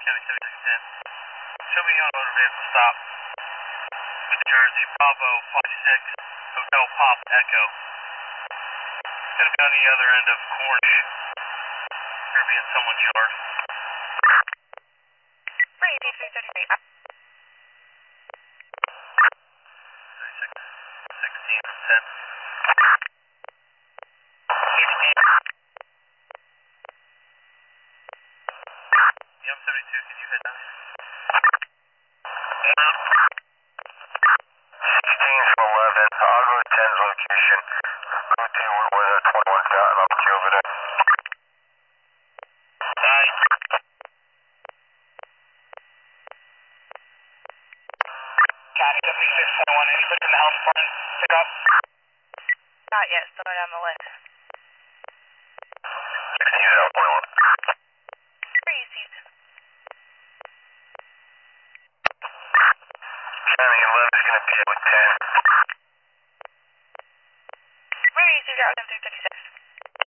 County 7610. Show me on motor vehicle stop. New Jersey, Bravo 56, Hotel Pop Echo. Gonna be on the other end of Cornish. Gonna be in someone's yard. Breezy 333. 16 from 10. 16. Yeah, I'm 72. Can you head down here? 16 from 11. I'll go to 10's location. Go to where the 21's got, and I'll put you over there. 9. County 7621. Anybody in the house front pick up? Not yet, still down the list. 16 is out 21. Breezy. County 11 is going to be with 10. Breezy 336.